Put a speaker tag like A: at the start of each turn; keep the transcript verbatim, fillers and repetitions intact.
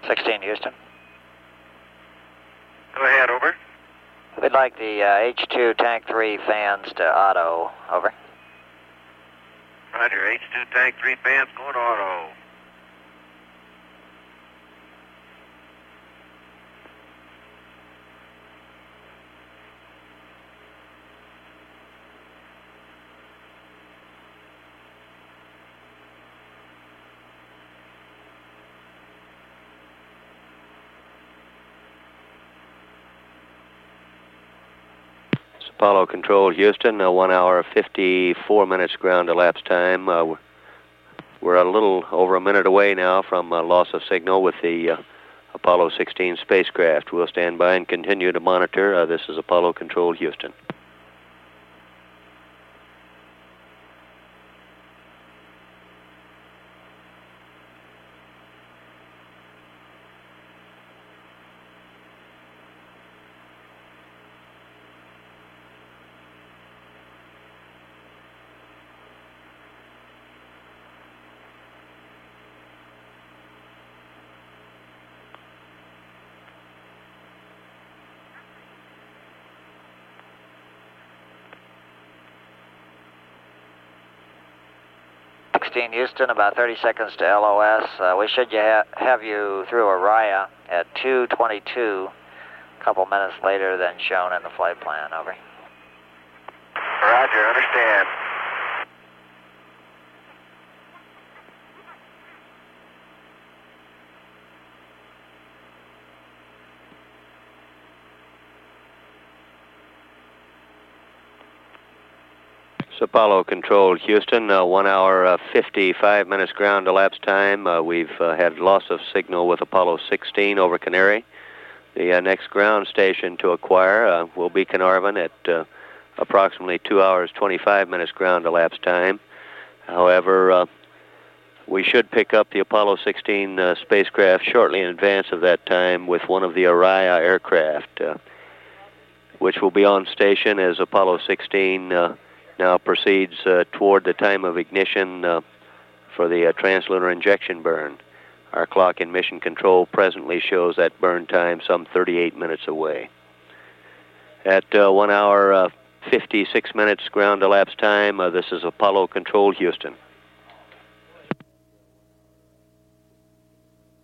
A: sixteen, Houston.
B: Go ahead, over.
A: We'd like the uh, H two Tank three fans to auto, over.
B: Roger, H two Tank three fans going to auto.
C: Apollo Control, Houston, uh, one hour, fifty-four minutes ground elapsed time. Uh, we're a little over a minute away now from uh, loss of signal with the uh, Apollo sixteen spacecraft. We'll stand by and continue to monitor. Uh, this is Apollo Control, Houston.
A: sixteen, Houston, about thirty seconds to L O S. Uh, we should you ha have you through Orion at two twenty-two, a couple minutes later than shown in the flight plan, over.
B: Roger, understand.
C: Apollo Control, Houston, uh, one hour, uh, fifty-five minutes ground elapsed time. Uh, we've uh, had loss of signal with Apollo sixteen over Canary. The uh, next ground station to acquire uh, will be Caernarvon at uh, approximately two hours, twenty-five minutes ground elapsed time. However, uh, we should pick up the Apollo sixteen uh, spacecraft shortly in advance of that time with one of the Orion aircraft, uh, which will be on station as Apollo sixteen uh, now proceeds uh, toward the time of ignition uh, for the uh, translunar injection burn. Our clock in mission control presently shows that burn time some thirty-eight minutes away. At uh, one hour, uh, fifty-six minutes ground elapsed time, uh, this is Apollo Control, Houston.